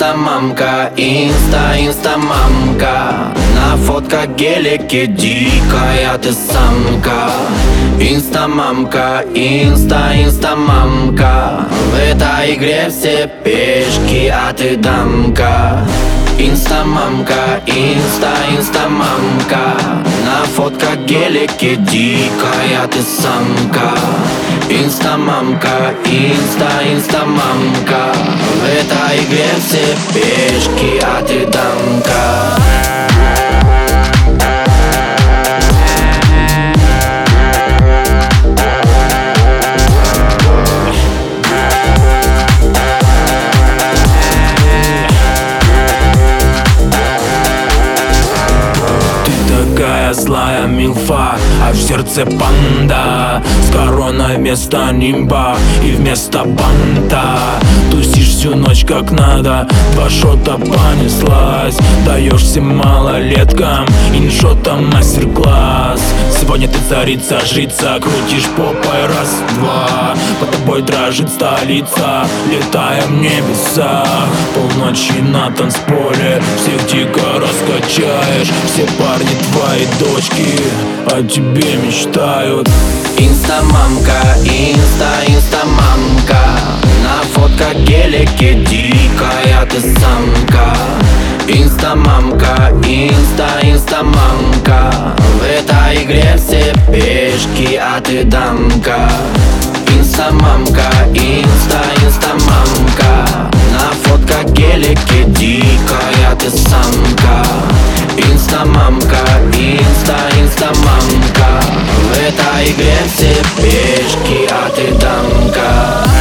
инста-мамка, инста-мамка. На фотках гелике дикая ты самка. Инста-мамка, инста-мамка. В этой игре все пешки, а ты дамка. Инста-мамка, инста-мамка. На фотках гелике дикая ты самка. Инста-мамка, инста-мамка. В этой игре все пешки, а ты дамка. Злая милфа, а в сердце панда. С короной вместо нимба и вместо банта. Тусишь всю ночь как надо, 2 шота понеслась. Даешь всем малолеткам иншотом мастер-класс. Сегодня ты царица, жрица, крутишь попой раз-два. Под тобой дрожит столица, летая в небесах. Полночи на танцполе, всех дико раскачаешь. Все парни твои дочки о тебе мечтают. Инста-мамка, инста-мамка. На фотках гелике дикая ты самка. Инста-мамка, инста-мамка. В этой игре все пешки, а ты дамка. Инста-мамка, инста-мамка. На фотках гелике дикая ты самка. Инста-мамка, инста-мамка. В этой игре все пешки, а ты дамка.